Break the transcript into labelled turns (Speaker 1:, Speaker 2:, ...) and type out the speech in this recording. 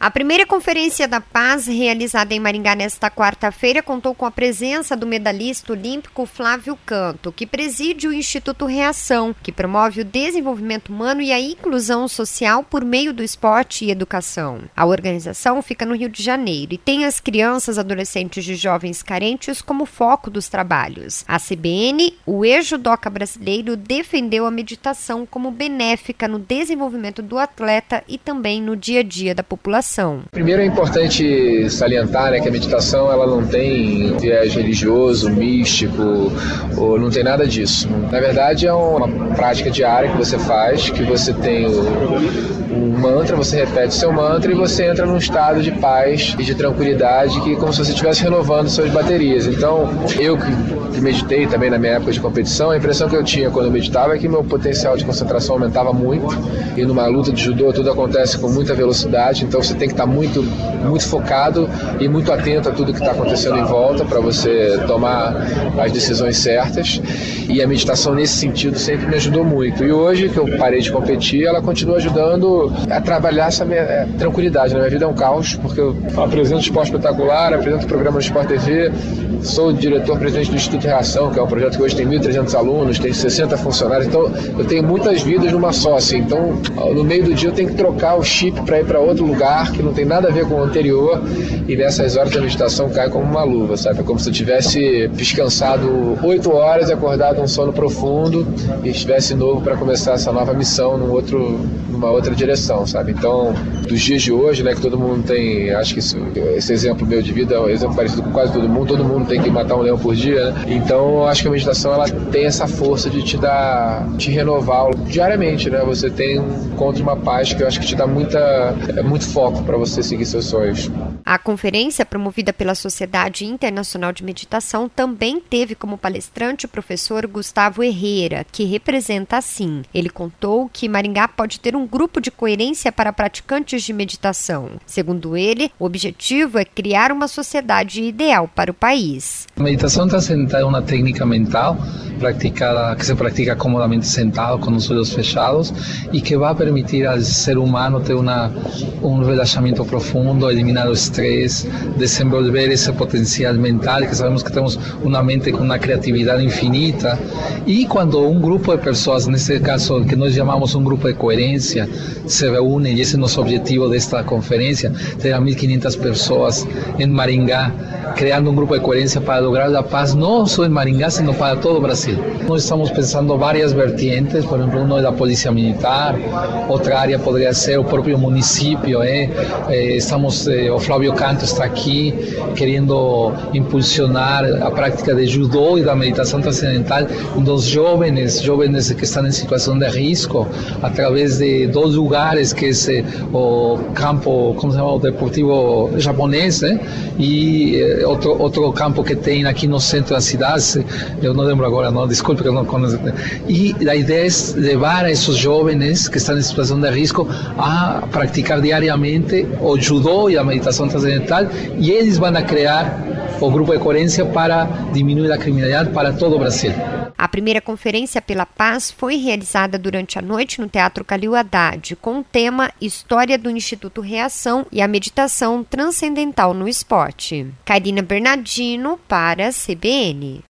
Speaker 1: A primeira Conferência da Paz, realizada em Maringá nesta quarta-feira, contou com a presença do medalhista olímpico Flávio Canto, que preside o Instituto Reação, que promove o desenvolvimento humano e a inclusão social por meio do esporte e educação. A organização fica no Rio de Janeiro e tem as crianças, adolescentes e jovens carentes como foco dos trabalhos. A CBN, o ex-judoca brasileiro, defendeu a meditação como benéfica no desenvolvimento do atleta e também no dia a dia da população.
Speaker 2: Primeiro é importante salientar, que a meditação ela não tem viés religioso, místico, ou não tem nada disso. Na verdade é uma prática diária que você faz, que você tem um mantra, você repete seu mantra e você entra num estado de paz e de tranquilidade, que é como se você estivesse renovando suas baterias. Então, eu que meditei também na minha época de competição, a impressão que eu tinha quando eu meditava é que meu potencial de concentração aumentava muito, e numa luta de judô tudo acontece com muita velocidade, então você tem que estar muito focado e muito atento a tudo que está acontecendo em volta para você tomar as decisões certas, e a meditação nesse sentido sempre me ajudou muito. E hoje que eu parei de competir, ela continua ajudando a trabalhar essa tranquilidade. Na minha vida é um caos, porque eu apresento Esporte Espetacular, apresento o programa do Sport TV, sou diretor-presidente do Instituto Reação, que é um projeto que hoje tem 1.300 alunos, tem 60 funcionários, então eu tenho muitas vidas numa só, assim. Então no meio do dia eu tenho que trocar o chip para ir para outro lugar que não tem nada a ver com o anterior, e nessas horas a meditação cai como uma luva, sabe? É como se eu tivesse descansado 8 horas e acordado um sono profundo e estivesse novo para começar essa nova missão numa outra direção, sabe? Então, dos dias de hoje, que todo mundo tem, acho que esse exemplo meu de vida é um exemplo parecido com quase todo mundo tem que matar um leão por dia, né? Então, eu acho que a meditação ela tem essa força de te renovar diariamente, né? Você encontra uma paz que eu acho que te dá muito foco para você seguir seus sonhos.
Speaker 1: A conferência, promovida pela Sociedade Internacional de Meditação, também teve como palestrante o professor Gustavo Herrera, que representa a SIM. Ele contou que Maringá pode ter um grupo de coerência para praticantes de meditação. Segundo ele, o objetivo é criar uma sociedade ideal para o país.
Speaker 3: A meditação transcendental é uma técnica mental que se pratica comodamente sentado, com os olhos fechados, e que vai permitir ao ser humano ter um relaxamento profundo, eliminar o estresse, desenvolver esse potencial mental, que sabemos que temos uma mente com uma criatividade infinita. E quando um grupo de pessoas, nesse caso que nós chamamos um grupo de coerência, se reúne, e esse é o nosso objetivo desta conferência, ter 1.500 pessoas em Maringá, criando um grupo de coerência para lograr a paz, não só em Maringá, sino para todo o Brasil. Nós estamos pensando várias vertentes, por exemplo, uma é da polícia militar, outra área poderia ser o próprio município. O Flávio Canto está aqui querendo impulsionar a prática de judô e da meditação transcendental dos jovens que estão em situação de risco, através de 2 lugares, que é o campo, como se chama, o deportivo japonês, e outro campo que tem aqui no centro da cidade, eu não lembro agora, não, desculpe que eu não conheço. E a ideia é levar a esses jovens que estão em situação de risco a praticar diariamente o judô e a meditação transcendental, e eles vão criar o grupo de coerência para diminuir a criminalidade para todo o Brasil.
Speaker 1: A primeira Conferência pela Paz foi realizada durante a noite no Teatro Calil Haddad, com o tema História do Instituto Reação e a Meditação Transcendental no Esporte. Karina Bernardino para a CBN.